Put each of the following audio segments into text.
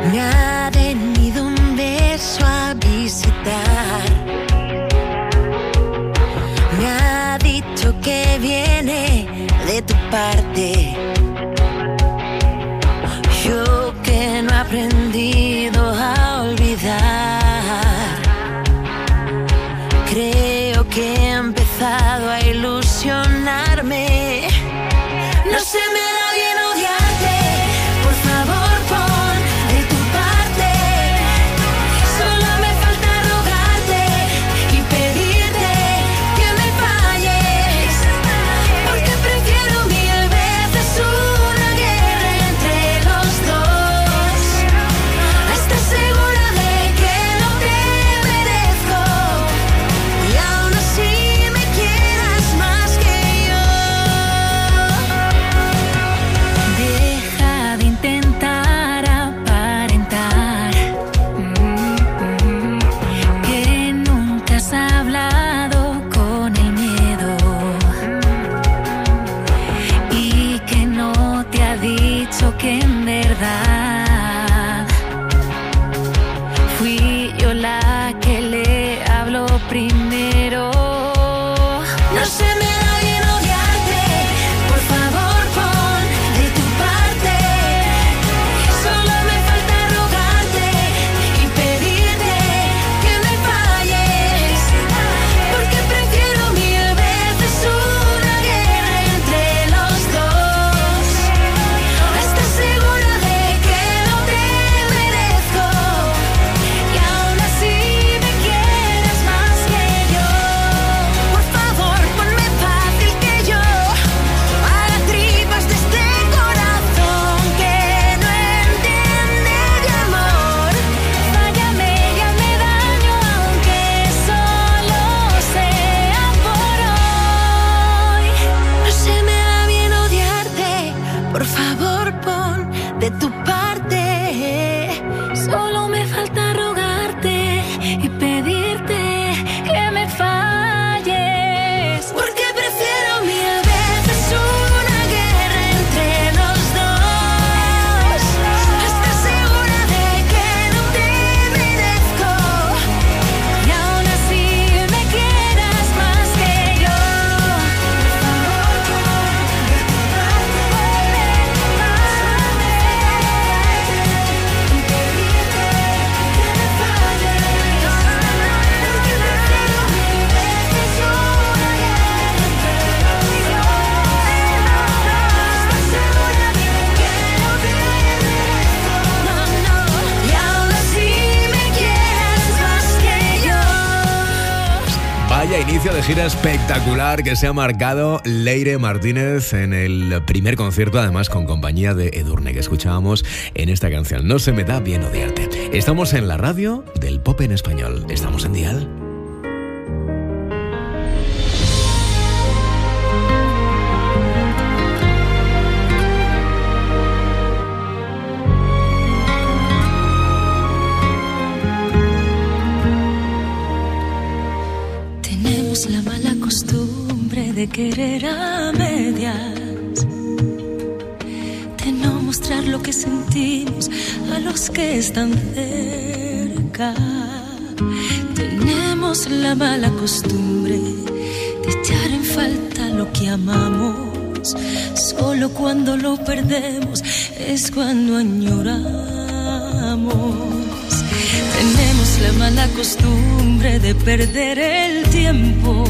Me ha venido un beso a visitar. Me ha dicho que viene de tu parte. Yo que no he aprendido a olvidar. Creo que he empezado a ilusionarme. No se me da bien odiarte. Por favor, pon de tu parte. Solo me falta rogarte y pedirte que me falles. Porque prefiero mil veces una guerra entre los dos. ¿Estás segura de que no te merezco? Y aún así me quieras más que yo. Deja de intentar aparentar que nunca has hablado con el miedo y que no te ha dicho que en verdad fui yo la que le habló primero. No se me da bien odiarte. Por favor, pon de tu parte. Solo me falta rogarte y pedirte que me falles. Porque prefiero mil veces una guerra entre los dos. ¿Estás segura de que no te merezco? Y aún así me quieres más que yo. Por favor, ponme fácil que yo haga tripas de este corazón que no entiende de amor. Fállame y hazme daño aunque solo sea por hoy. No se me da bien odiarte. Por favor, pon de tu parte. Solo me falta rogarte y pedirte que me falles. Porque prefiero mil veces una guerra entre los dos. ¿Estás segura de que no te merezco? Y aún así me quieras más que yo. Y aún así me quieras más que yo. Vaya inicio de gira espectacular que se ha marcado Leire Martínez en el primer concierto, además con compañía de Edurne, que escuchábamos en esta canción. No se me da bien odiarte. Estamos en la radio del pop en español. Estamos en Dial. Tenemos la mala costumbre de querer a medias, de no mostrar lo que sentimos a los que están cerca. Tenemos la mala costumbre de echar en falta lo que amamos. Solo cuando lo perdemos es cuando añoramos. Tenemos la mala costumbre de perder el tiempo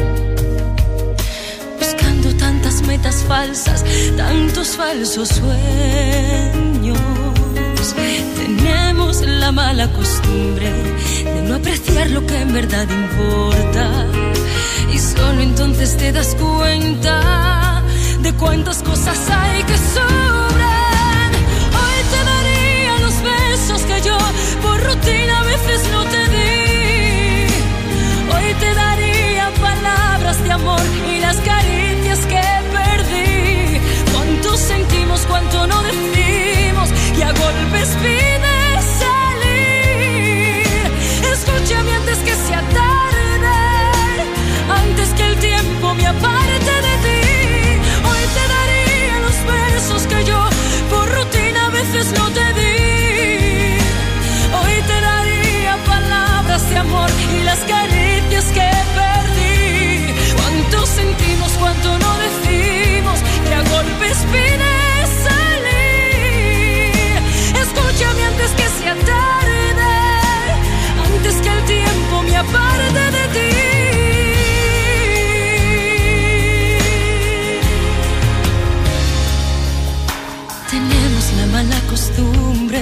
buscando tantas metas falsas, tantos falsos sueños. Tenemos la mala costumbre de no apreciar lo que en verdad importa, y solo entonces te das cuenta de cuántas cosas hay que sobran. Hoy te daría los besos que yo por rutina a veces no te di. Hoy te daría palabras de amor y las caricias que perdí. Cuánto sentimos, cuánto no decimos, y a golpes pides salir. Escúchame antes que sea tarde, antes que el tiempo me aparte de ti. Hoy te daría los besos que yo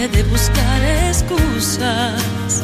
cansé de buscar excusas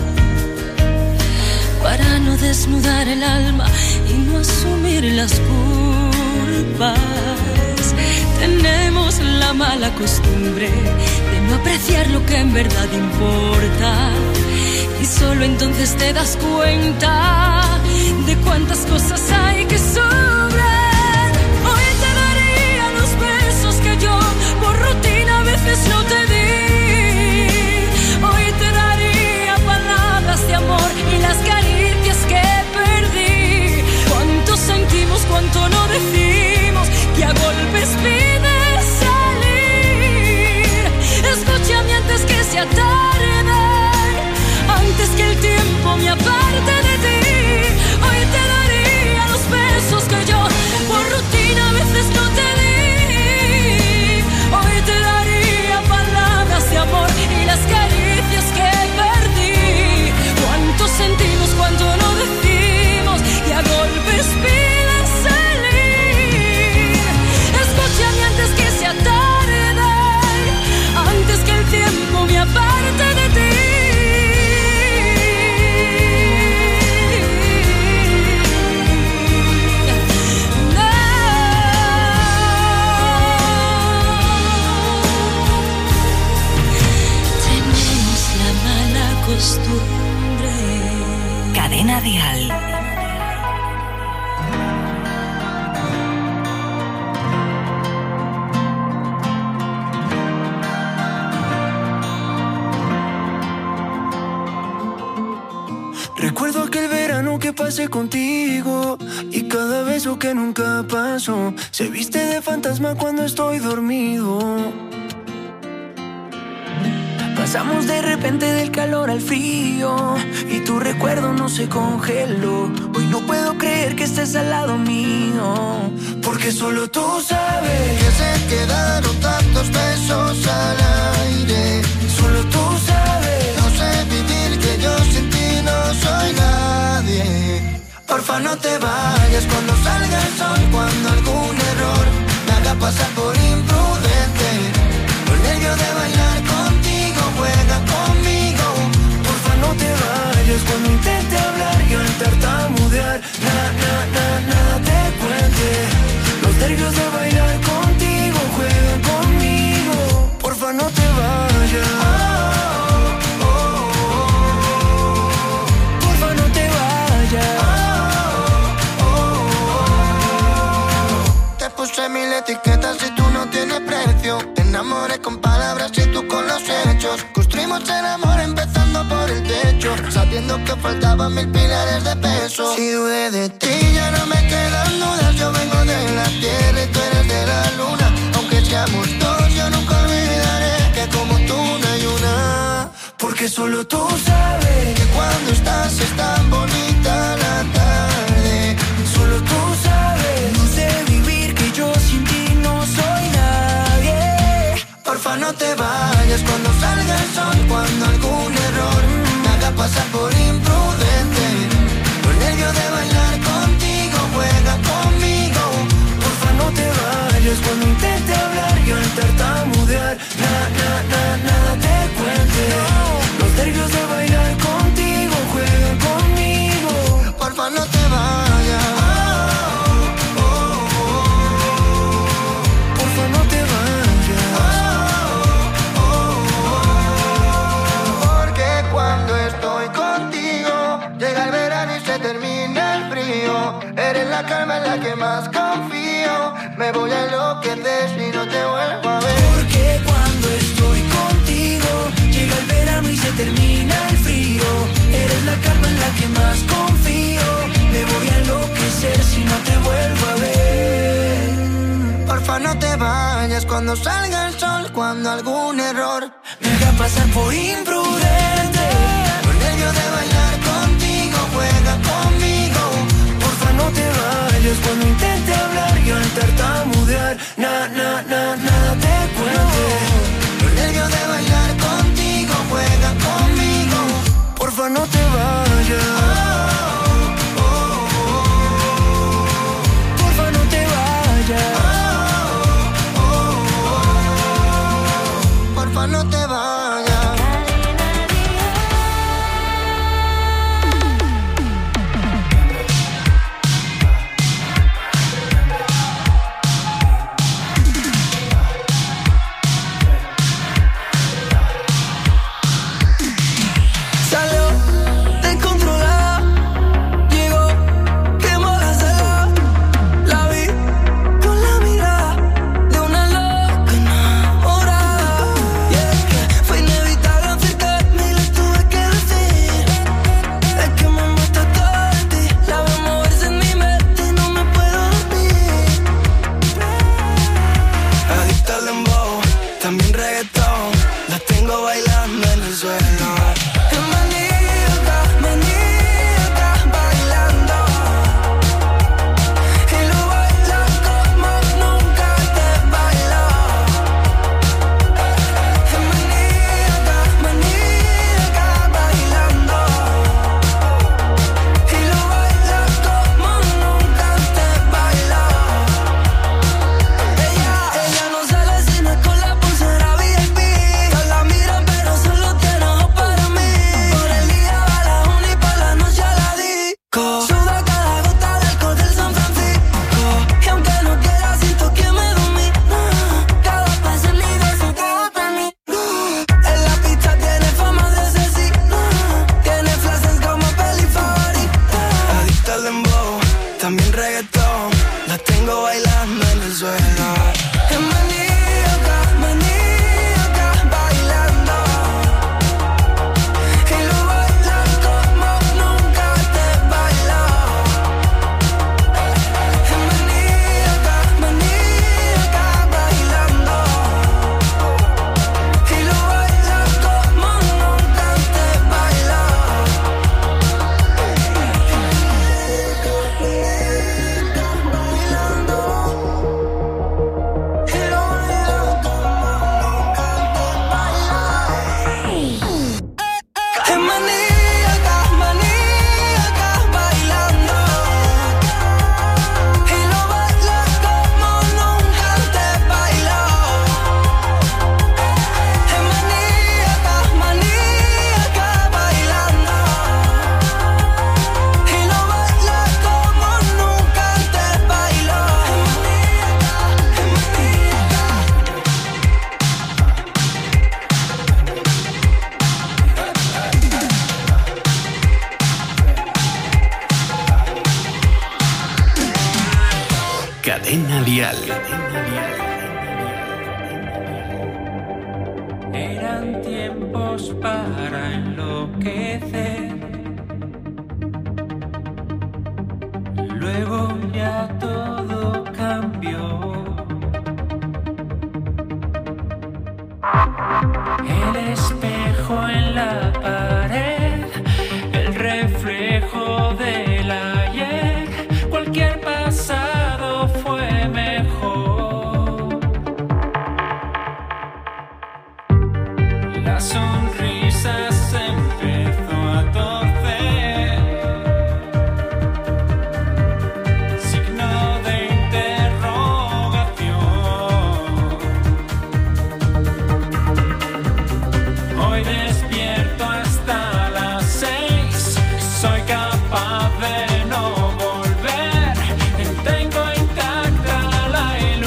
para no desnudar el alma y no asumir las culpas. Tenemos la mala costumbre de no apreciar lo que en verdad importa, y solo entonces te das cuenta de cuántas cosas hay que sobran. Hoy te daría los besos que yo por rutina a veces no te di. Hoy te daría palabras de amor y las caricias que perdí. Cuánto sentimos, cuánto no decimos, que a golpes pides salir. Escúchame antes que sea tarde, antes que el tiempo me aparte de ti. Hoy te daría los besos que yo por rutina a veces no te di. Hoy te daría palabras de amor y las caricias que perdí. Cuánto sentimos, cuánto no decimos, y a golpes piden salir. Escúchame antes que sea tarde, antes que el tiempo me aparte de ti. Cadena Dial. Recuerdo aquel verano que pasé contigo y cada beso que nunca pasó se viste de fantasma cuando estoy dormido. Pasamos de repente del calor al frío y tu recuerdo no se congeló. Hoy no puedo creer que estés al lado mío, porque solo tú sabes que se quedaron tantos besos al aire. Solo tú sabes. No sé vivir, que yo sin ti no soy nadie. Porfa no te vayas cuando salga el sol, cuando algún error me haga pasar por imprudente. Los nervios de bailar contigo, juega conmigo. Porfa no te vayas cuando intente hablar y al tartamudear nada te cuente. Los nervios de bailar contigo, juegan conmigo. Porfa no te vayas. Porfa no te vayas. Te puse mil etiquetas y tú no tienes precio. Te enamoré con palabras y tú con los hechos. Construimos el amor empezando por el techo, sabiendo que faltaban 1000 pilares de peso. Si dudé de ti, Ya no me quedan dudas, yo vengo de la tierra y tú eres de la luna. Aunque seamos dos, yo nunca olvidaré que como tú no hay una. porque solo tú sabes Que cuando estás es tan bonita la tarde. Solo tú sabes. No sé vivir, que yo sin ti no soy nadie. Porfa no te vayas cuando salga el sol, cuando algún error me haga pasar por imprudente. Los nervios de bailar contigo, juega conmigo. Porfa no te vayas cuando intente hablar y al tartamudear nada te cuente. Los nervios de bailar contigo, juegan conmigo. Porfa no te vayas. Porfa no te vayas. Porque cuando estoy contigo llega el verano y se termina el frío. Eres la calma en la que más confío. Me voy a enloquecer si no te vuelvo a ver. Porque cuando estoy contigo llega el verano y se termina el frío. Eres la calma en la que más confío. Me voy a enloquecer si no te vuelvo a ver. Porfa no te vayas cuando salga el sol, cuando algún error me haga pasar por imprudente. Los nervios de bailar contigo, juega conmigo. Porfa no te vayas cuando intente hablar y al tartamudear nada te cuente. Los nervios de bailar contigo, juega conmigo. Porfa no te vayas. Porfa no te vayas. Porfa no te vayas. bailando en el suelo. Es maníaca, maníaca, bailando. Y lo baila como nunca te bailó. Es maníaca, maníaca, bailando. Y lo baila como nunca te bailó. Ella no sale si no es con la pulsera VIP. Todas la miran pero solo tiene ojos para mí. Por el día va a la una y por la noche a la disco. Suda cada gota del alcohol del San Francisco. Y aunque no quiera siento que me domina. Cada paso en mi beso te gusta a mí. En la pista tiene fama de asesina. Tiene frases como peli favorita. Adicta al dembow, también reggaetón. La tengo bailando en el suelo. Es maníaca, maníaca, bailando. Y lo baila como nunca te bailó. Es maníaca, maníaca, bailando. Y lo baila como nunca te bailó. Es maníaca, maníaca, bailando. Y lo baila como nunca te bailó. Es maníaca, maníaca, bailando. Y lo baila como nunca te bailó. Es maníaca, Cadena Dial. Eran tiempos para enloquecer. Luego ya todo cambió. El espejo en la pared, el reflejo del ayer. Cualquier pasado fue mejor. La sonrisa se empezó a torcer. Signo de interrogación. Hoy despierto hasta las 6. Soy capaz de no volver. Tengo intacta la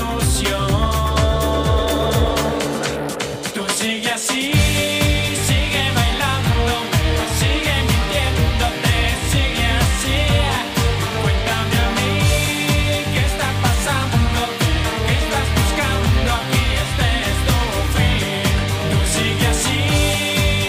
ilusión. Tú sigue así, sigue bailando, sigue mintiéndote, sigue así. Cuéntame a mí qué está pasando, qué estás buscando, aquí este es tu fin. Tú sigue así,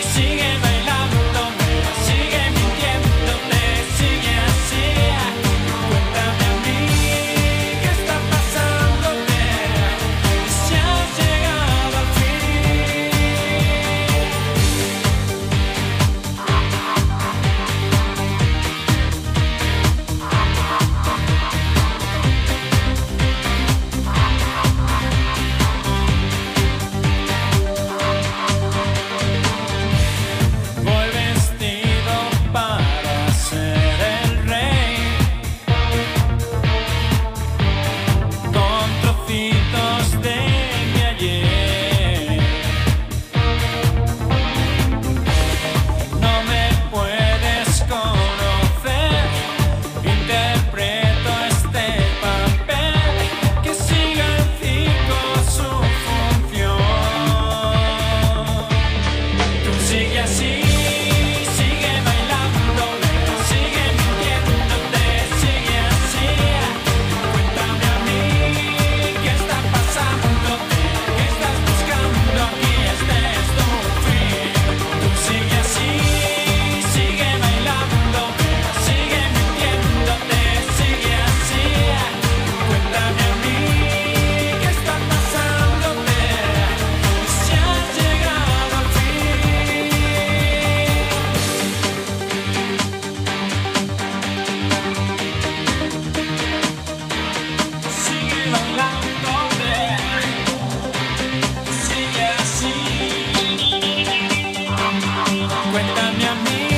Cuéntame a mí,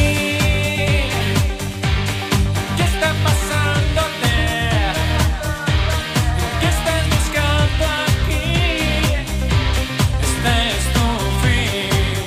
¿qué está pasándote? ¿Qué estás buscando aquí? Este es tu fin.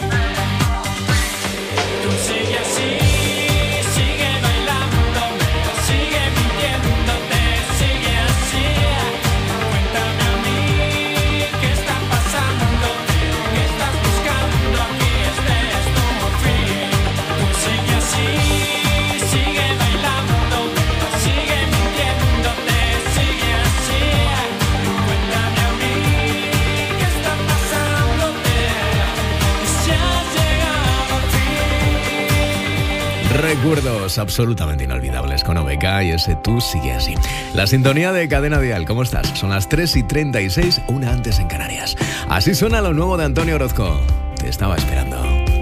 Tú sigue así, sigue bailándome, sigue mintiéndote, sigue así. Cuéntame a mí, ¿qué está pasándote? ¿Qué estás buscando aquí? Este es tu fin. Tú sigue así, sigue bailándome, sigue mintiéndote, sigue así. Cuéntame a mí, ¿qué está pasándote? Si has llegado al fin. Recuerdos absolutamente inolvidables con OBK y ese Tú sigue así. La sintonía de Cadena Dial, ¿cómo estás? Son las 3:36, una antes en Canarias. Así suena lo nuevo de Antonio Orozco. Te estaba esperando.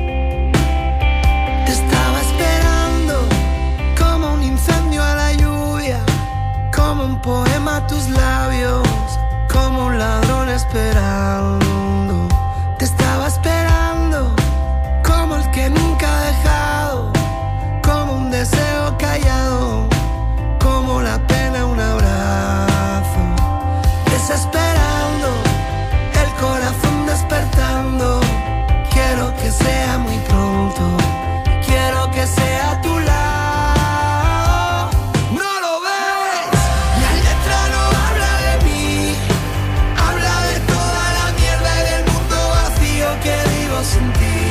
Te estaba esperando como un incendio a la lluvia, como un poema a tus labios, como un ladrón esperando. Te estaba esperando como el que nunca ha dejado, como un deseo callado, como la pena un abrazo. Desesperando, el corazón despertando. Quiero que sea muy pronto, quiero que sea a tu lado. No lo ves, la letra no habla de mí, habla de toda la mierda y del mundo vacío que vivo sin ti.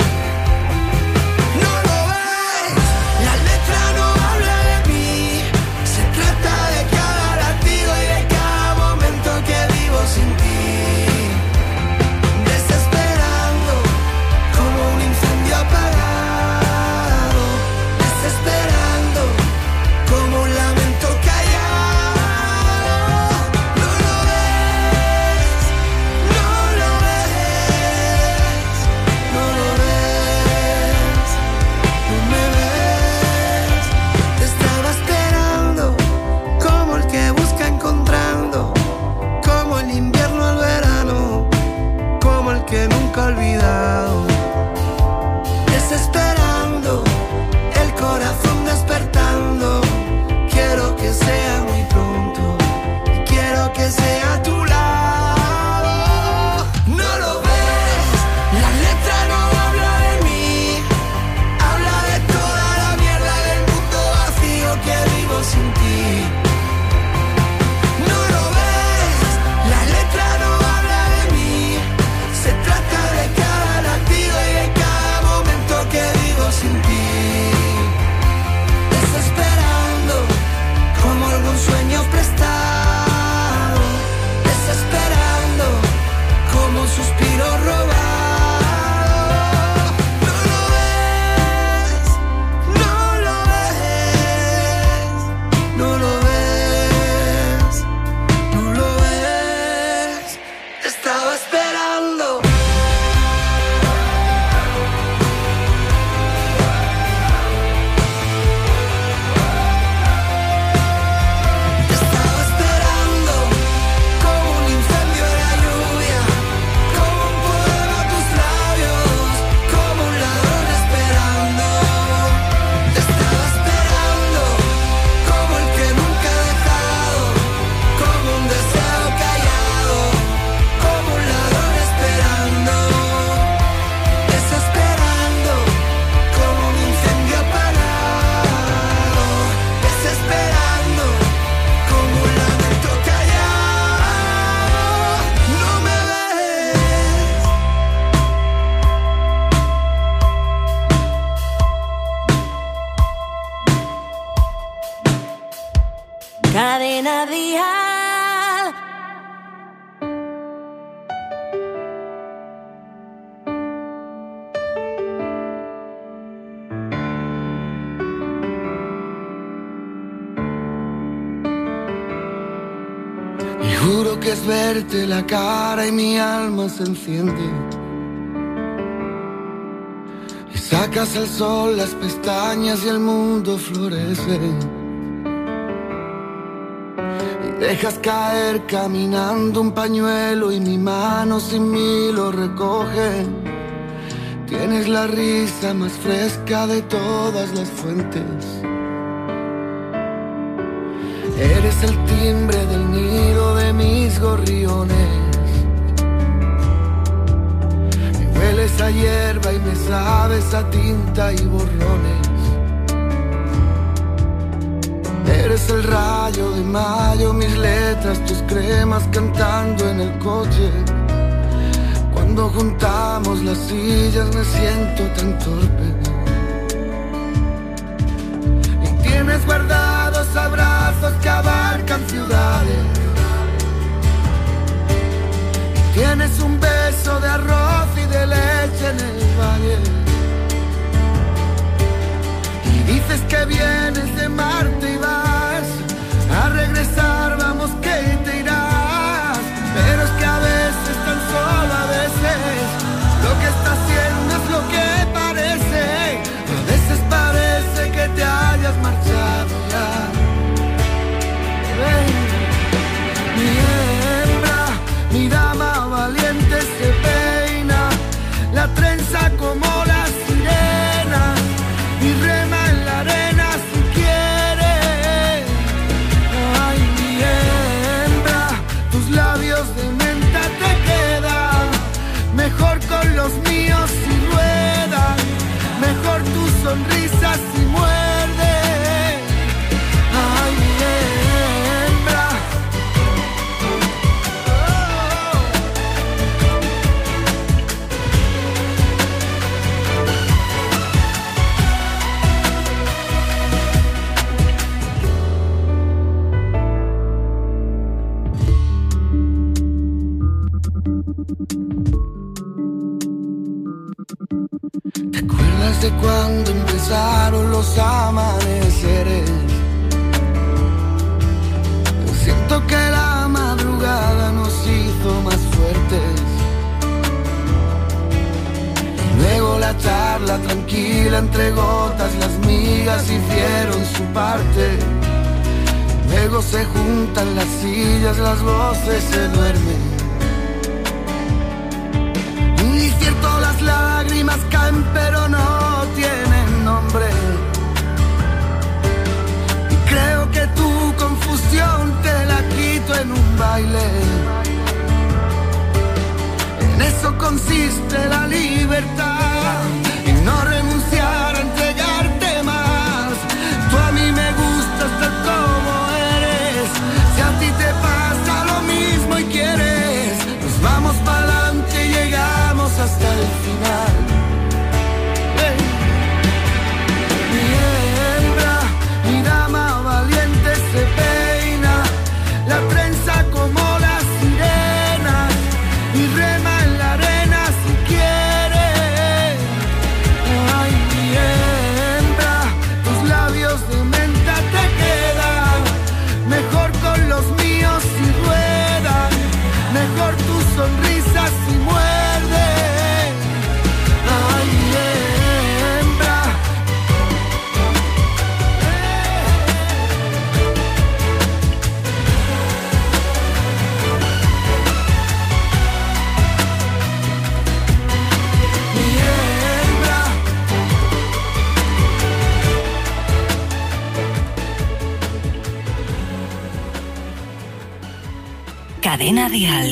No lo ves, la letra no habla de mí, se trata de cada latido y de cada momento que vivo sin ti. Desesperando, como un incendio apagado, desesperando, como un lamento callado. No lo ves, no lo ves, no lo ves, no me ves. Te estaba esperando, como el que busca encontrando, como el invierno al verano, como el que nunca ha olvidado. Desesperando, el corazón despertando. Quiero que sea muy pronto, y quiero que sea a tu lado. No lo ves, la letra no habla de mí, habla de toda la mierda del mundo vacío que vivo sin ti. No lo ves, la letra no habla de mí, se trata de cada latido y de cada momento que vivo sin ti. Desesperando, como algún sueño prestado, desesperando, como un suspiro robado. No lo ves, no lo ves, no lo ves, no lo ves. Te estaba esperando. Te estaba esperando, como un incendio en la lluvia, como un poema a tus labios, como un ladrón esperando. Te estaba esperando, como el que nunca ha dejado, como un deseo callado, como un ladrón esperando. Desesperando, como un incendio apagado, desesperando, como un lamento callado. No me ves. Cadena Dial. Y juro que es verte la cara y mi alma se enciende. Y sacas el sol, las pestañas y el mundo florece. Y dejas caer caminando un pañuelo y mi mano sin mí lo recoge. Tienes la risa más fresca de todas las fuentes. Eres el timbre del nido de mis gorriones. Me hueles a hierba y me sabes a tinta y borrones. Eres el rayo de mayo, mis letras, tus cremas cantando en el coche. Cuando juntamos las sillas me siento tan torpe. Y tienes guardados abrazos que abarcan ciudades. Y tienes un beso de arroz y de leche en el valle. Y dices que vienes de Marte y vas a regresar, vamos que te irás. Pero es que a veces, tan solo a veces, lo que estás haciendo es lo que parece. A veces parece que te hayas marchado ya. Mi hembra, mi dama valiente se peina, la trenza como la sirena y rema en la arena si quiere. Ay, mi hembra, tus labios de menta te quedan mejor con los míos si ruedan, mejor tu sonrisa si muerde. Ay, mi hembra. ¿Te acuerdas de cuando empezaron los amaneceres? Siento que la madrugada nos hizo más fuertes. Luego la charla tranquila entre gotas, las migas hicieron su parte. Luego se juntan las sillas, las voces se duermen. Y cierto, las lágrimas caen pero no tienen nombre. Y creo que tu confusión te la quito en un baile. En eso consiste la libertad, en no renunciar a entregarte más. Tú a mí me gustas tal como eres. Si a ti te pasa lo mismo y quieres, nos vamos para adelante y llegamos hasta el final. Mi hembra, mi dama valiente se peina, la trenza como la sirena y rema en la arena si quiere. Ay, mi hembra, tus labios de menta te quedan mejor con los míos si ruedan, mejor tu sonrisa si muerde. Ay, hembra. Mi hembra. Cadena Dial.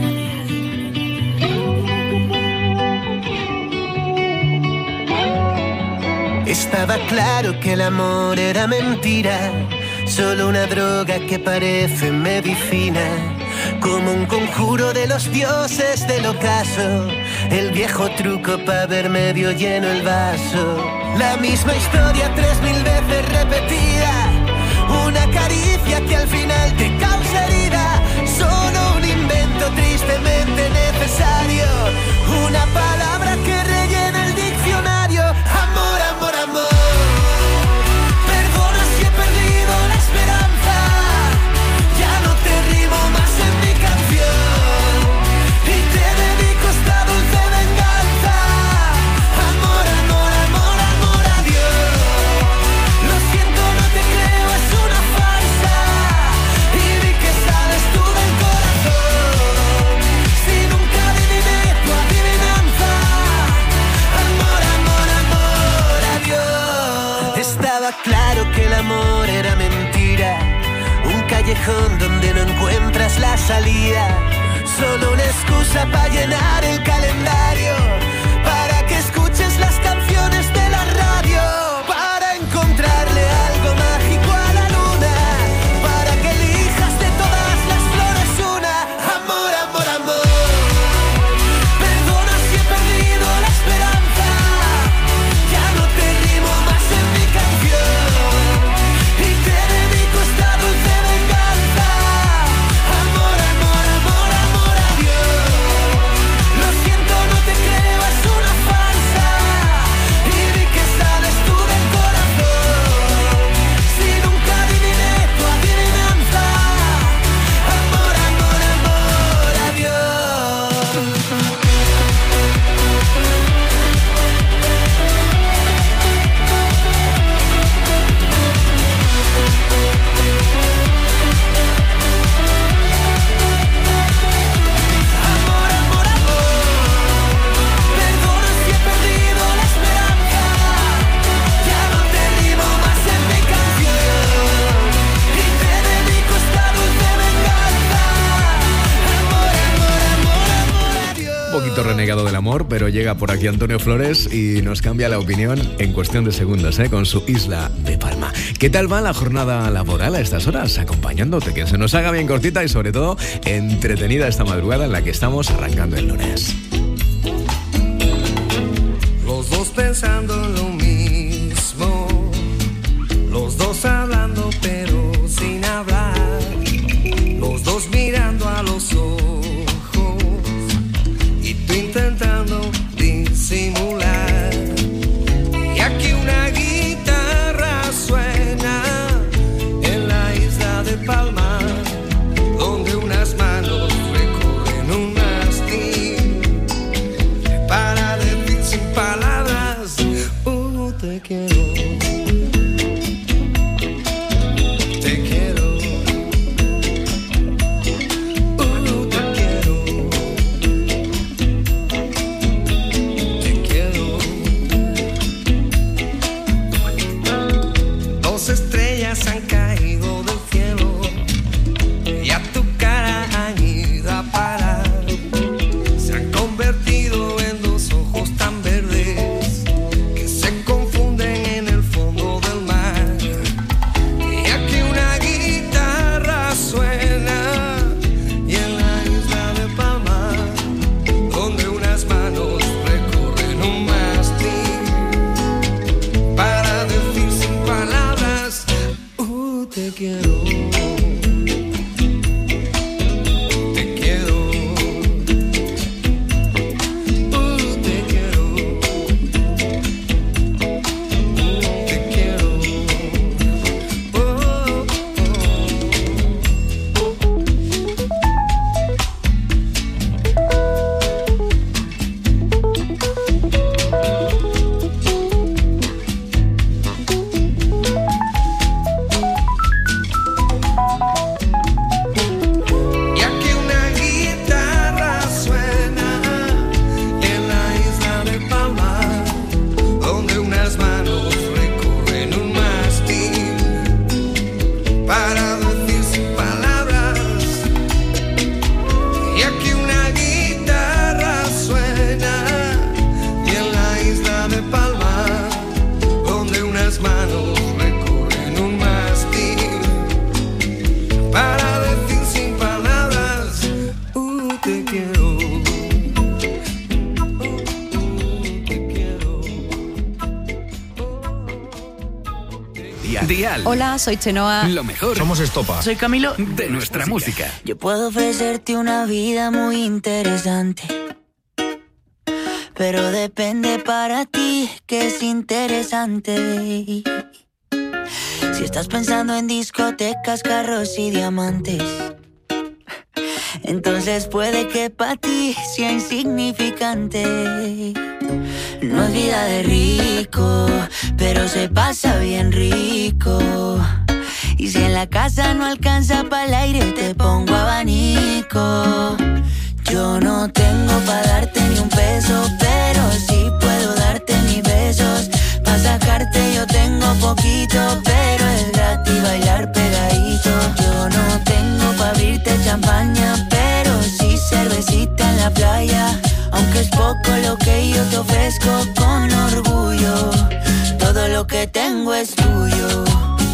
Estaba claro que el amor era mentira, solo una droga que parece medicina, como un conjuro de los dioses del ocaso, el viejo truco para ver medio lleno el vaso. La misma historia 3000 veces repetida, una caricia que al final te causa herida, solo un invento tristemente necesario, una palabra que rellena el diccionario. Amor, amor, amor. Perdona si he perdido la esperanza, ya no te rimo más en mi canción y te dedico esta dulce venganza. Amor, amor, amor, amor a Dios. Lo siento, no te creo, es una farsa y vi que sales tú del corazón. Si nunca adiviné tu adivinanza, estaba claro que el amor era mentira, un callejón donde no encuentras la salida, solo una excusa para llenar el calendario, para que escuches las canciones de la radio, para encontrarle algo mágico a la luna, para que elijas de todas las flores una. Amor, amor, amor, perdona si he perdido la esperanza, ya no te rimo más en mi canción y te dedico esta dulce venganza. Amor, amor, amor, amor a Dios, lo siento, no te creo, es una farsa y vi que sales tú del corazón, si nunca adiviné tu adivinanza. Amor, amor, amor a Dios. Amor, amor, amor, perdona si he perdido la esperanza, ya no te rimo más en mi canción y te dedico esta dulce venganza. Amor, amor, amor, amor a Dios. Un poquito renegado del amor, pero llega por aquí Antonio Flores y nos cambia la opinión en cuestión de segundos, con su Isla de Palma. ¿Qué tal va la jornada laboral a estas horas? Acompañándote, que se nos haga bien cortita y sobre todo entretenida esta madrugada en la que estamos arrancando el lunes. Los dos pensando en lo mismo, los dos hablando pero sin hablar, los dos mirando a los ojos y tú intentando disimular. Y aquí una guitarra suena en la isla de Palma, donde unas manos recorren un mástil para decir sin palabras, te quiero. Te quiero. Te quiero. Te quiero. Dos estrellas han caído del cielo y a tu cara han ido a parar. Se han convertido en dos ojos tan verdes que se confunden en el fondo del mar. Y aquí una guitarra suena y en la isla de Palma, donde unas manos recorren un mástil para decir sin palabras, te quiero. Te quiero. Te quiero. Te quiero. Y aquí una guitarra suena en la isla de Palma, donde unas manos recorren un mástil para decir sin palabras. Y aquí una guitarra suena y en la isla de Palma, donde unas manos recorren un mástil para decir sin palabras, te quiero. Te quiero. Dial. Hola, soy Chenoa. Lo mejor. Somos Estopa. Soy Camilo de nuestra música. Yo puedo ofrecerte una vida muy interesante, pero depende para ti que es interesante. Si estás pensando en discotecas, carros y diamantes, entonces puede que para ti sea insignificante. No es vida de rico, pero se pasa bien rico. Y si en la casa no alcanza para el aire, te pongo abanico. Yo no tengo para darte ni un peso, pero sí puedo darte mis besos. Pa' sacarte yo tengo poquito, pero es gratis bailar pegadito. Yo no tengo pa' abrirte champaña, pero sí cervecita en la playa. Aunque es poco lo que yo te ofrezco con orgullo, todo lo que tengo es tuyo.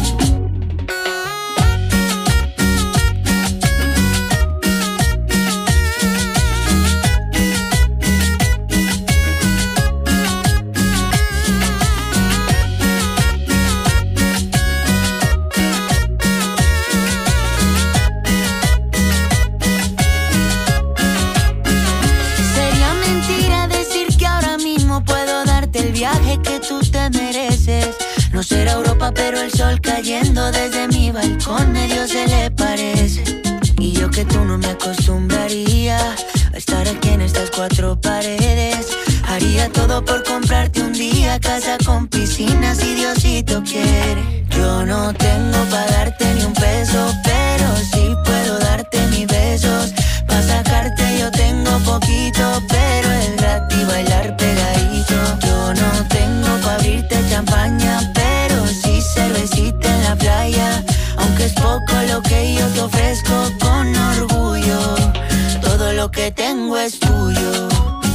No será Europa, pero el sol cayendo desde mi balcón medio se le parece. Y yo que tú no me acostumbraría a estar aquí en estas cuatro paredes. Haría todo por comprarte un día casa con piscina si Diosito quiere. Yo no tengo pa' darte ni un peso, pero sí puedo darte mis besos. Pa' sacarte yo tengo poquito, pero es gratis bailar pegadito. Yo no tengo pa' abrirte champaña, pero sí cervecita en la playa. Aunque es poco lo que yo te ofrezco con orgullo, todo lo que tengo es tuyo.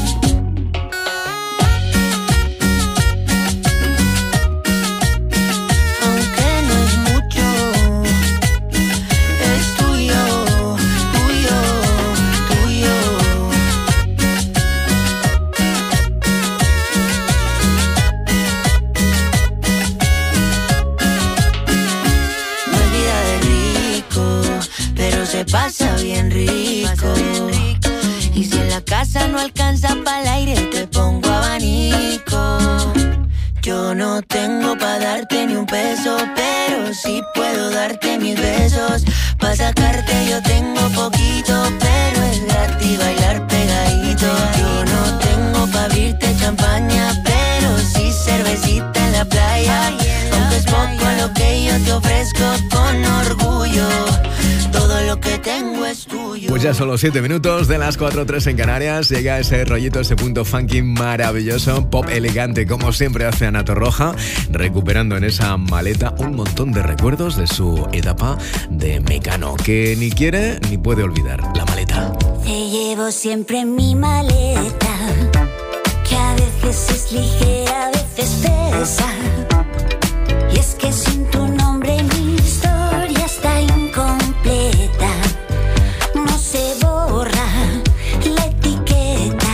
Pasa bien rico. Y si en la casa no alcanza pa'l aire, te pongo abanico. Yo no tengo pa' darte ni un peso, pero sí puedo darte mis besos. Pa' sacarte yo tengo poquito, pero es gratis bailar pegadito. Yo no tengo pa' abrirte champaña, pero sí cervecita en la playa. Aunque es poco lo que yo te ofrezco con orgullo, todo lo que tengo es tuyo. Pues ya solo 7 minutos de las 4:03 en Canarias. Llega ese rollito, ese punto funky maravilloso, pop elegante, como siempre hace Ana Torroja, recuperando en esa maleta un montón de recuerdos de su etapa de mecano, que ni quiere ni puede olvidar. La maleta. Te llevo siempre en mi maleta, que a veces es ligera, a veces pesa. Y es que sin tu nombre mi historia está incompleta. No se borra la etiqueta.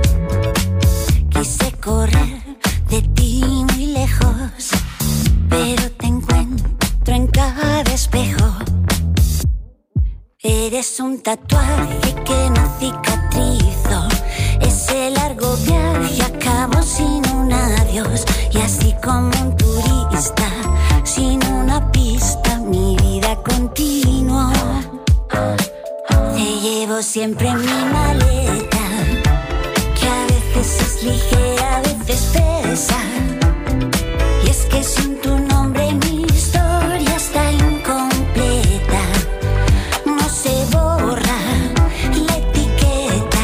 Quise correr de ti muy lejos, pero te encuentro en cada espejo. Eres un tatuaje que no cicatrizo. Ese largo viaje acabó sin un adiós. Y así como un turista sin una pista, mi vida continuó. Te llevo siempre en mi maleta, que a veces es ligera, a veces pesa. Y es que sin tu nombre mi historia está incompleta. No se borra la etiqueta.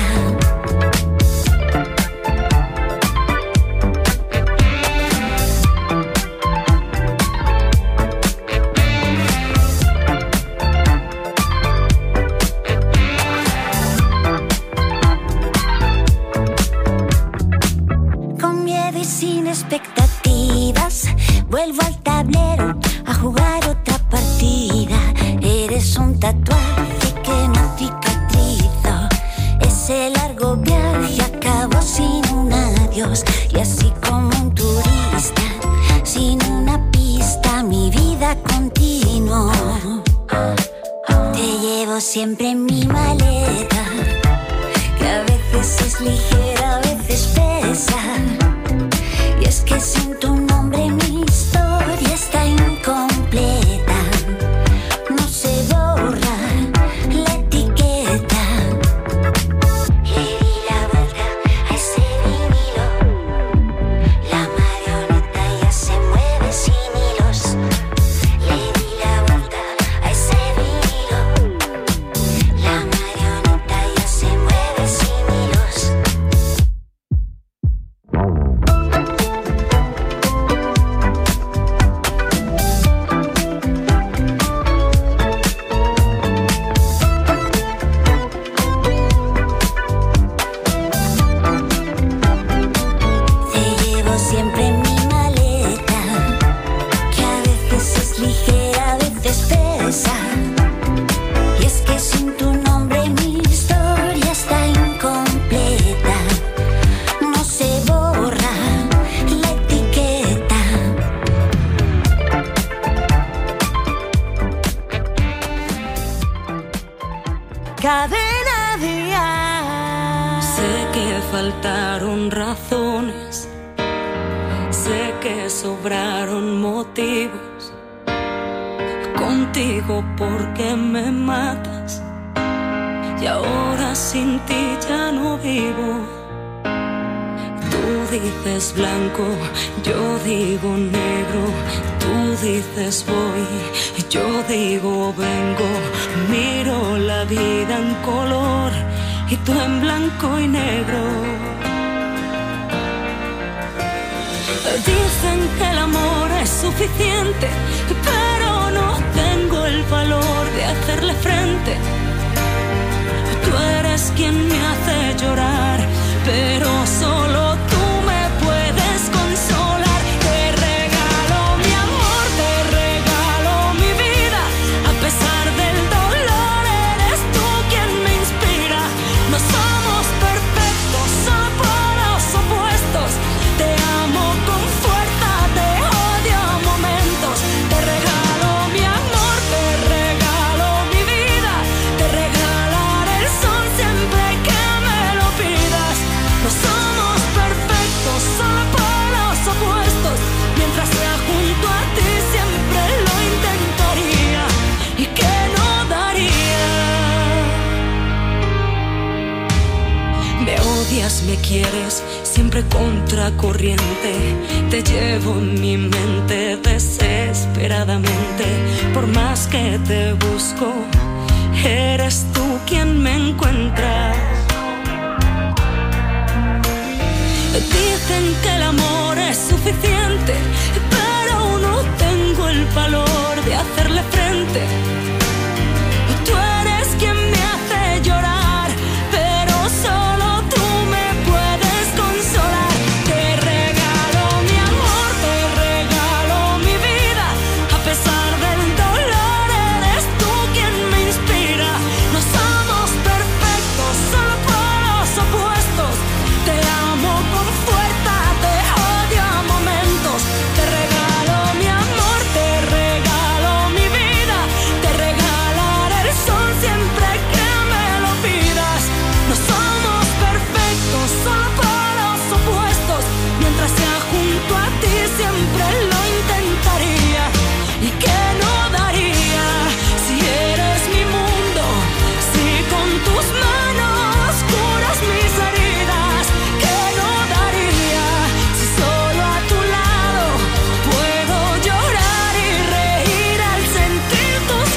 Con miedo y sin expectativas, vuelvo al tablero a jugar otra partida. Eres un tatuaje que no cicatrizo. Ese largo viaje acabó sin un adiós. Y así como un turista sin una pista, mi vida continuó. Te llevo siempre en mi maleta, que a veces es ligera, a veces pesa. Y es que sin tu nombre mi historia está incompleta. No se borra la etiqueta. Le di la vuelta a ese vinilo. La marioneta ya se mueve sin hilos. Le di la vuelta a ese vinilo. La marioneta ya se mueve sin hilos. razones. Sé que sobraron motivos contigo porque me matas. Y ahora sin ti ya no vivo. Tú dices blanco, yo digo negro. Tú dices voy, yo digo vengo. Miro la vida en color y tú en blanco y negro. Dicen que el amor es suficiente, pero no tengo el valor de hacerle frente. Tú eres quien me hace llorar, pero solo tú me puedes consolar. Te regalo mi amor, te regalo mi vida. A pesar del dolor, eres tú quien me inspira. No somos perfectos, solo polos opuestos. Te amo con fuerza, te odio a momentos. Te regalo mi amor, te regalo mi vida. Te regalaré el sol siempre que me lo pidas. No somos perfectos, solo polos opuestos. Mientras sea junto a ti siempre lo intentaría. ¿Y qué no daría? Me odias, me quieres, siempre contracorriente. Te llevo en mi mente desesperadamente. Por más que te busco, eres tú quien me encuentra. Dicen que el amor es suficiente, pero no tengo el valor de hacerle frente. Tú eres quien me hace llorar, pero solo tú me puedes consolar. Te regalo mi amor, te regalo mi vida. A pesar del dolor, eres tú quien me inspira. No somos perfectos, solo polos opuestos. Te amo con fuerza, te odio a momentos. Te regalo mi amor, te regalo mi vida. Te regalaré el sol siempre que me lo pidas. No somos perfectos, solo polos opuestos. Mientras sea junto a ti siempre lo intentaría. ¿Y qué no daría si eres mi mundo? Si con tus manos curas mis heridas. ¿Qué no daría si solo a tu lado puedo llorar y reír al sentir tus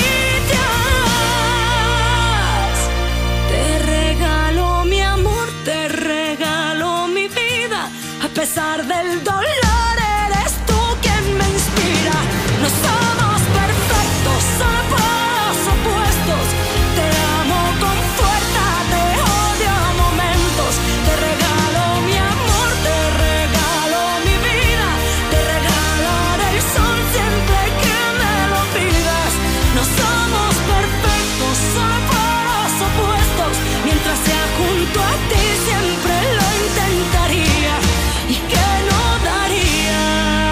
caricias? Te regalo mi amor, te regalo mi vida. A pesar del dolor, eres tú quien me inspira. No somos perfectos, solo polos opuestos. Te amo con fuerza, te odio a momentos. Te regalo mi amor, te regalo mi vida. Te regalaré el sol siempre que me lo pidas. No somos perfectos, solo polos opuestos. Mientras sea junto a ti siempre lo intentaría. ¿Y qué no daría?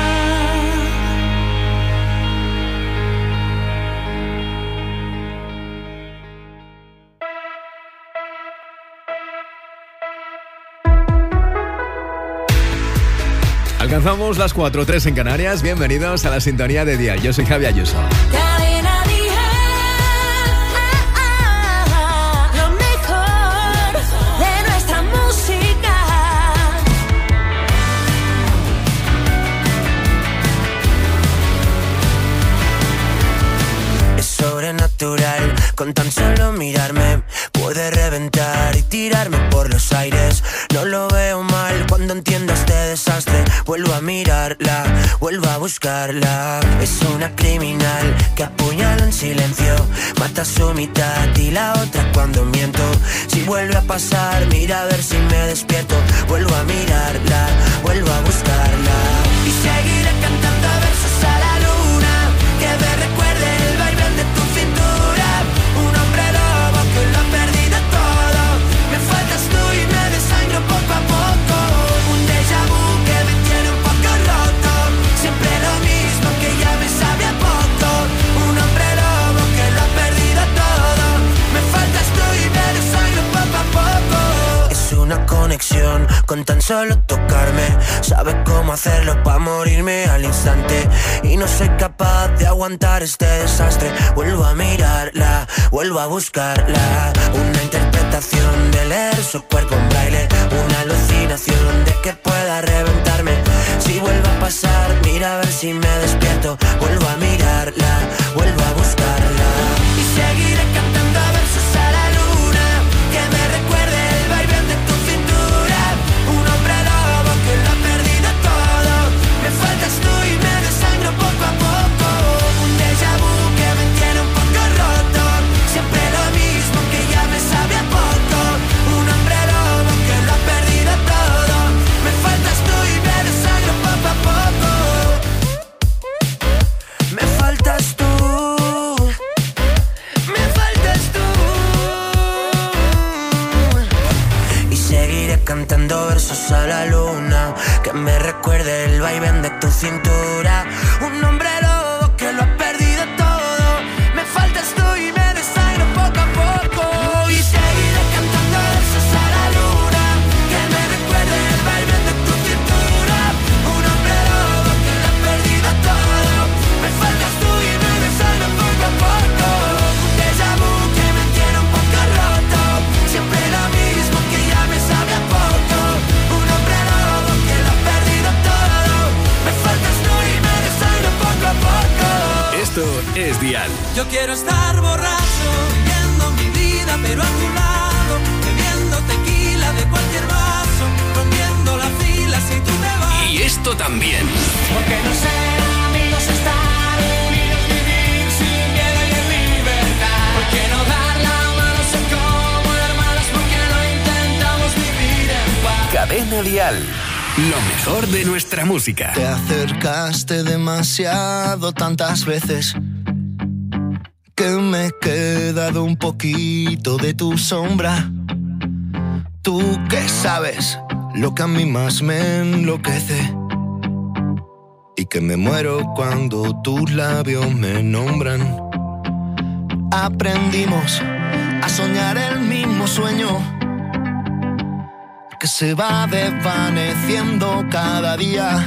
Alcanzamos las 4:03 en Canarias. Bienvenidos a la sintonía de día. Yo soy Javi Ayuso. Cadena Dial, lo mejor de nuestra música. Es sobrenatural, con tan solo mirarme puede reventar y tirarme por los aires. No lo veo mal cuando entiendo este desastre. Vuelvo a mirarla, vuelvo a buscarla. Es una criminal que apuñala en silencio, mata a su mitad y la otra cuando miento. Si vuelve a pasar, mira a ver si me despierto. Vuelvo a mirarla, vuelvo a buscarla. Y seguiré cantando versos a la luna, que me recuerde el baile de tu cintura. Un hombre lobo que lo ha perdido todo. Me faltas tú y me desangro poco a poco. Un déjà vu que me tiene un poco roto. Siempre lo mismo que ya me sabe a poco. Un hombre lobo que lo ha perdido todo. Me faltas tú y me desangro poco a poco. Es una conexión con con tan solo tocarme. Sabes cómo hacerlo pa' morirme al instante. Y no soy capaz de aguantar este desastre. Vuelvo a mirarla, vuelvo a buscarla. Una interpretación de leer su cuerpo en braille. Una alucinación de que pueda reventarme. Si vuelve a pasar, mira a ver si me despierto. Vuelvo a mirarla, vuelvo a buscarla. Y seguiré cantando versos a la luna, que me recuerde el baile de tu cintura. Un hombre lobo que lo ha perdido todo. Me faltas tú y me desangro poco a poco. Un déjà vu que me tiene un poco roto. Siempre lo mismo que ya me sabe a poco. Un hombre lobo que lo ha perdido todo. Me faltas tú y me desangro poco a poco. Me faltas tú. Me faltas tú. Y seguiré cantando versos a la luna, que me recuerde el vaivén de tu cintura. Un hombre lobo que lo ha perdido todo. Me faltas tú y me desangro poco a poco. Y seguiré cantando versos a la luna, que me recuerde el vaivén de tu cintura. Un hombre lobo que lo ha perdido todo. Me faltas tú y me desangro poco a poco. Un déjà vu que me tiene un poco roto. Siempre lo mismo que ya me sabe a poco. Un hombre lobo que lo ha perdido todo. Me faltas tú y me desangro poco a poco. Esto es Dial. Yo quiero estar borracho, viviendo mi vida, pero a tu lado, bebiendo tequila de cualquier vaso, rompiendo la fila si tú te vas. Y esto también. Porque no ser amigos, estar unidos, vivir sin miedo y en libertad. Porque no dar la mano, ser como hermanos, porque no intentamos vivir en paz. Cadena Dial. Lo mejor de nuestra música. Te acercaste demasiado tantas veces que me he quedado un poquito de tu sombra. Tú que sabes lo que a mí más me enloquece y que me muero cuando tus labios me nombran. Aprendimos a soñar el mismo sueño que se va desvaneciendo cada día.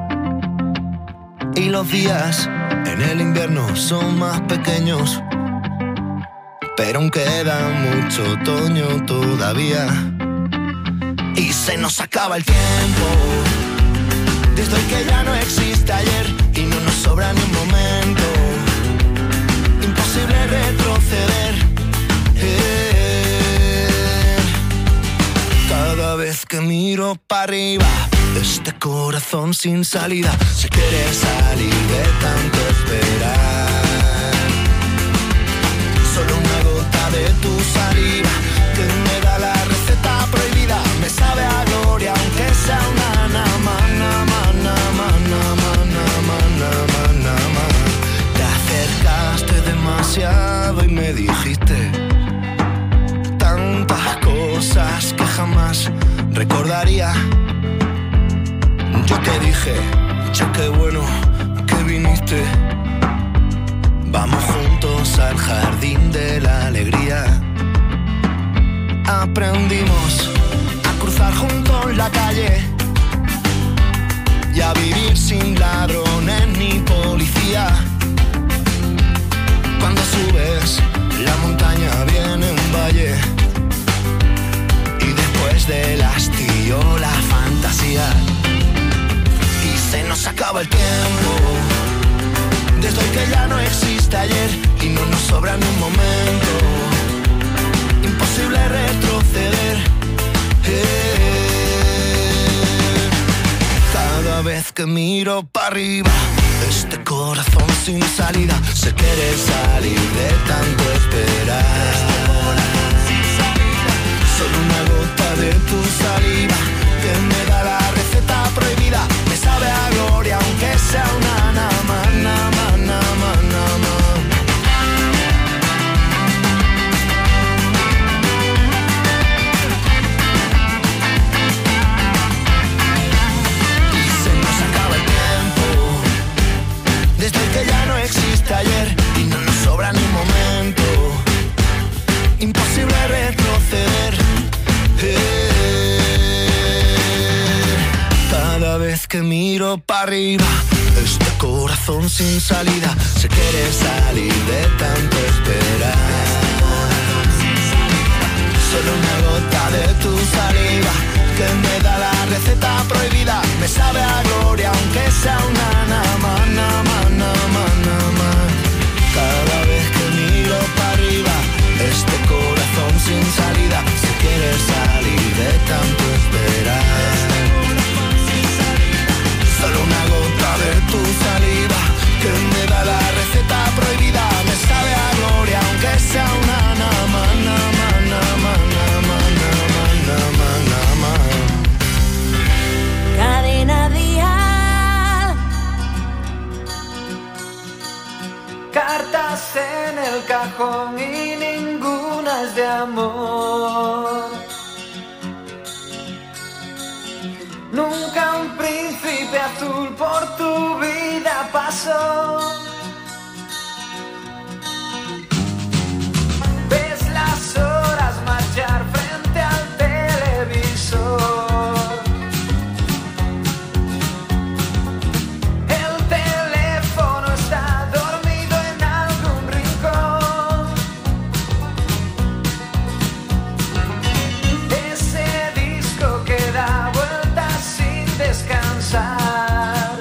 Y los días en el invierno son más pequeños, pero aún queda mucho otoño todavía. Y se nos acaba el tiempo, desde hoy que ya no existe ayer y no nos sobra ni un momento. Imposible retroceder. Cada vez que miro para arriba, este corazón sin salida se quiere salir de tanto esperar. Solo una gota de tu saliva que me da la receta prohibida. Me sabe a gloria aunque sea una nama. Te acercaste demasiado y me dijiste tantas cosas que jamás recordaría. Yo te dije, che, qué bueno que viniste. Vamos juntos al jardín de la alegría. Aprendimos a cruzar juntos la calle y a vivir sin ladrones ni policía. Cuando subes la montaña viene un valle y después del hastío la fantasía. Y se nos acaba el tiempo, desde hoy que ya no existe ayer y no nos sobra ni un momento. Imposible retroceder. Cada vez que miro para arriba, este corazón sin salida se quiere salir de tanto esperar. Solo una gota de tu saliva que me da la receta prohibida. Me sabe a gloria aunque sea una nama. Y se nos acaba el tiempo, desde que ya no existe ayer y no nos sobra ni un momento. Imposible retroceder. que miro para arriba, este corazón sin salida se quiere salir de tanto esperar. Solo una gota de tu saliva que me da la receta prohibida, me sabe a gloria aunque sea una nada más, nada más, nada más, nada más. Cada vez que miro para arriba, este corazón sin salida se quiere salir de tanto esperar. Solo una gota de tu saliva que me da la receta prohibida, me sabe a gloria aunque sea una nada más, nada más, nada más, nada más, nada más, nada más, nada más. Cadena Dial. Cartas en el cajón y ninguna es de amor. Nunca un príncipe azul por tu vida pasó. Ves las horas marchar frente al televisor. El teléfono está dormido en algún rincón. Ese disco que da vueltas sin descansar.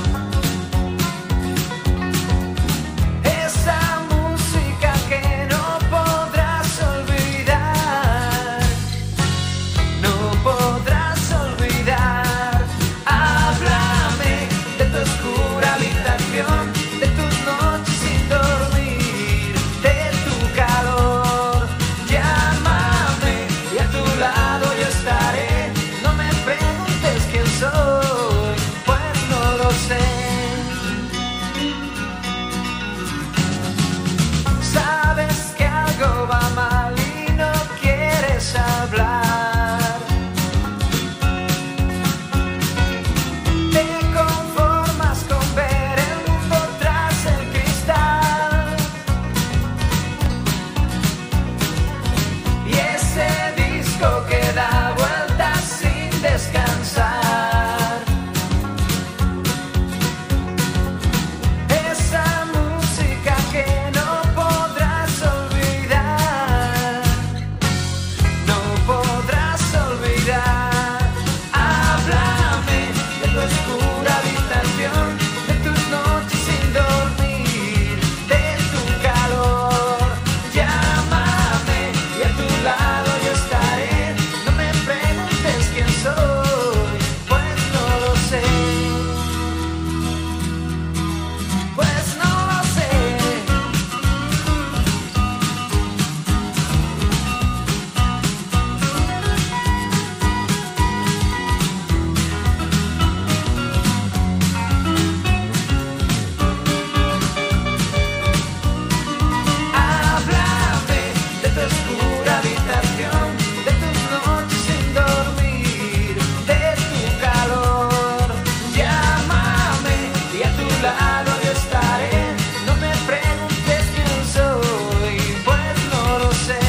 Esa música que no podrás olvidar. No podrás olvidar. Háblame de tu oscura habitación, de tus noches sin dormir, de tu calor. Llámame y a tu lado yo estaré. No me preguntes quién soy, pues no lo sé. Sabes que algo va mal y no quieres hablar. Te conformas con ver el mundo tras el cristal. Y ese disco que da vueltas sin descansar. Esa música que no podrás olvidar. No podrás olvidar. Háblame de tu oscura habitación, de tus noches sin dormir, de tu calor. Llámame y a tu lado yo estaré. No me preguntes quién soy, pues no lo sé. Pues no lo sé. Háblame de tu oscura habitación, de tus noches sin dormir, de tu calor. Llámame y a tu lado yo estaré. No me preguntes quién soy, pues no lo sé.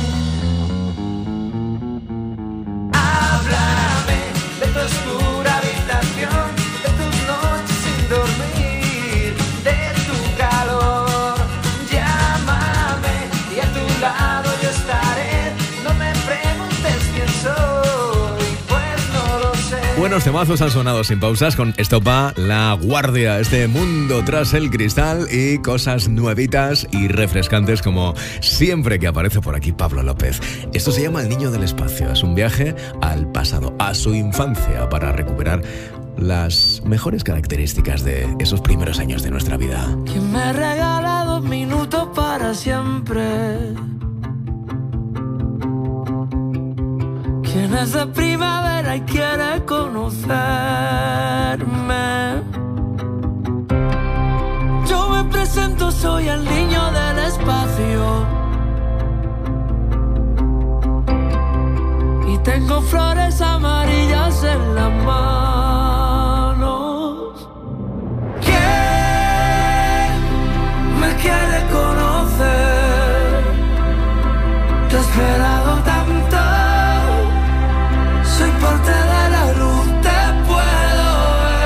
Háblame de tu oscura habitación, de tus noches sin dormir, de tu calor. Llámame y a tu lado yo estaré. No me preguntes quién soy, pues no lo sé. Buenos temazos han sonado sin pausas con Estopa, La Guardia, este mundo tras el cristal y cosas nuevitas y refrescantes como siempre que aparece por aquí Pablo López. Esto se llama El Niño del Espacio, es un viaje al pasado, a su infancia para recuperar las mejores características de esos primeros años de nuestra vida. ¿Quién me regala 2 minutos para siempre? ¿Quién es de primavera y quiere conocerme? Yo me presento, soy el niño del espacio y tengo flores amarillas en las manos. ¿Quién me quiere conocer? Te he esperado tanto, soy parte de la luz, te puedo ver.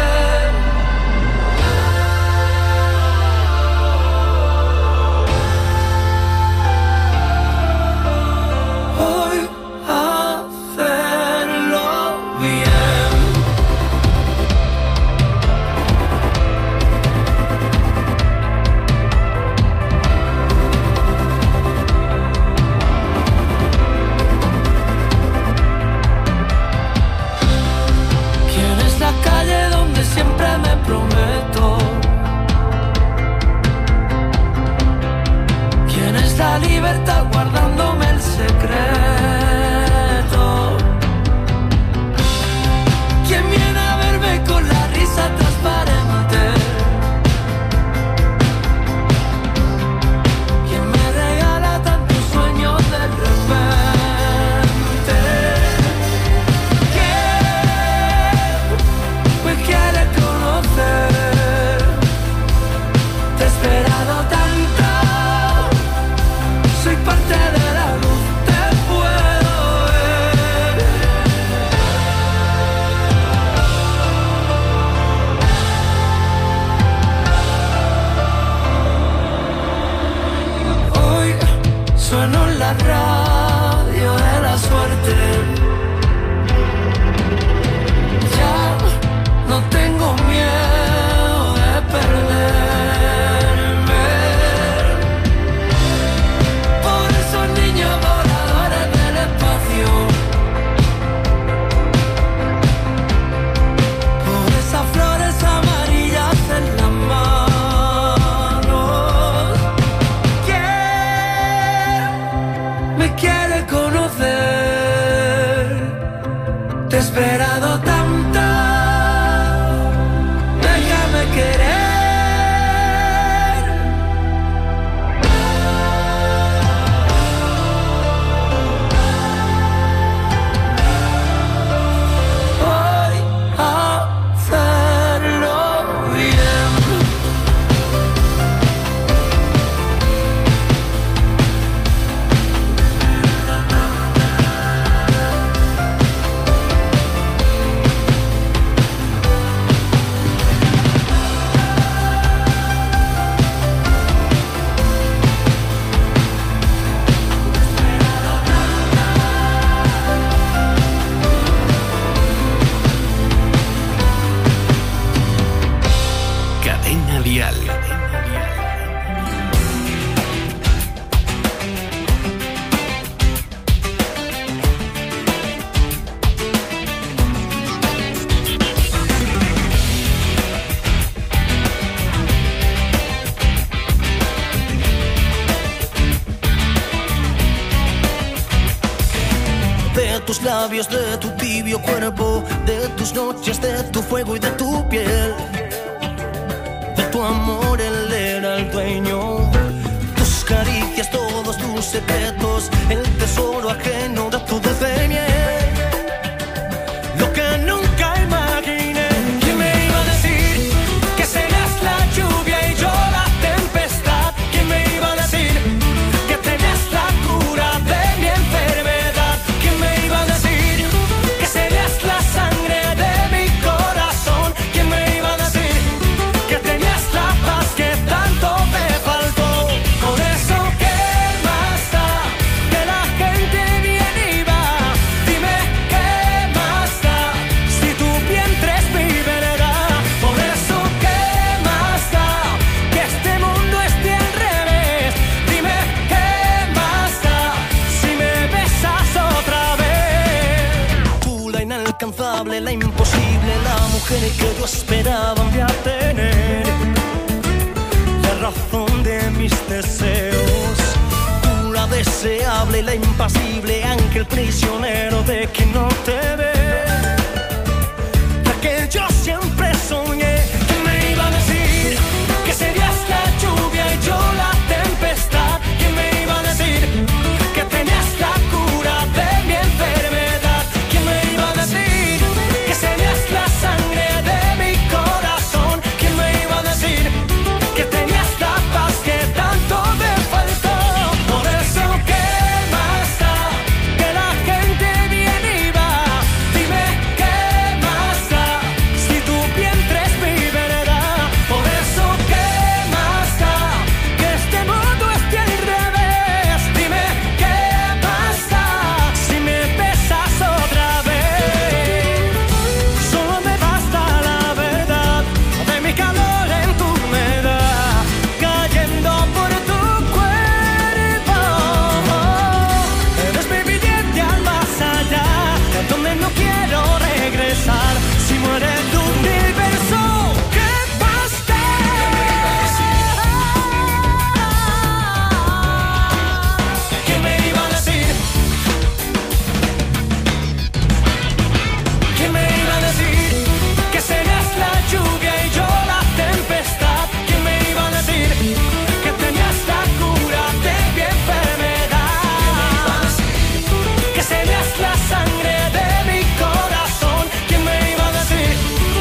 la radio de la suerte. Ya no tengo miedo de perderme por esos niños voladores del espacio, por esas flores amarillas en las manos. ¿Quién me quiere conocer? Te he esperado tanto, déjame querer. Voy a hacerlo bien. Cadena Dial. De tus labios, de tu tibio cuerpo, de tus noches, de tu fuego y de tu piel. De tu amor él era el dueño. Tus caricias, todos tus secretos, el tesoro ajeno de tu dulce miel. Lo que nunca imaginé. ¿Quién me iba a decir que serías la lluvia y yo la tempestad? ¿Quién me iba a decir que tenías la cura de mi enfermedad? ¿Quién me iba a decir que serías la sangre de mi corazón? ¿Quién me iba a decir que tenías la paz que tanto me faltó? Por eso, ¿qué más da que la gente viene y va? Dime, ¿qué más da si tu vientre es mi verdad? Por eso, ¿qué más da que este mundo esté al revés? Dime, ¿qué más da si me besas otra vez? Tú, la inalcanzable, la imposible, la mujer que yo esperaba un día tener, la razón de mis deseos. Tú, la deseable, la impasible, ángel prisionero de quien no te ve, la que yo siempre soñé. ¿Quién me iba a decir que serías la lluvia y yo la tempestad? ¿Quién me iba a decir que tenías la cura de mi enfermedad? ¿Quién me iba a decir que serías la sangre de mi corazón? ¿Quién me iba a decir que tenías la paz que tanto me faltó? Por eso, ¿qué más da que la gente viene y va? Dime, ¿qué más da si tu vientre es mi verdad? Por eso, ¿qué más da que este mundo esté al revés? Dime, ¿qué más da si me besas otra vez? Solo me basta la verdad de mi calor en tu humedad, cayendo por tu cuerpo. Eres mi viviente al más allá, donde no quiero regresar. Si muere tu universo, ¿qué más da? ¿Quién me iba a decir? ¿Quién me iba a decir que serías la lluvia y yo la tempestad? ¿Quién me iba a decir que tenías la cura de mi enfermedad? Que serías la sangre de mi corazón. ¿Quién me iba a decir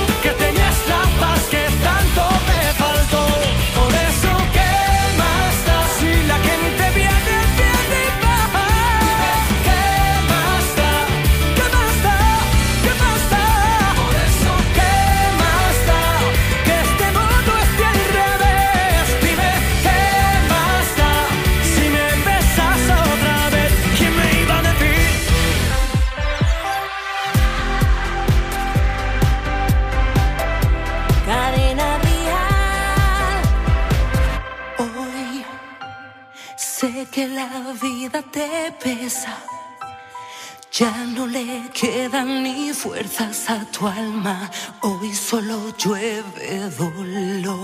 Sé que la vida te pesa, ya no le quedan ni fuerzas a tu alma, hoy solo llueve dolor.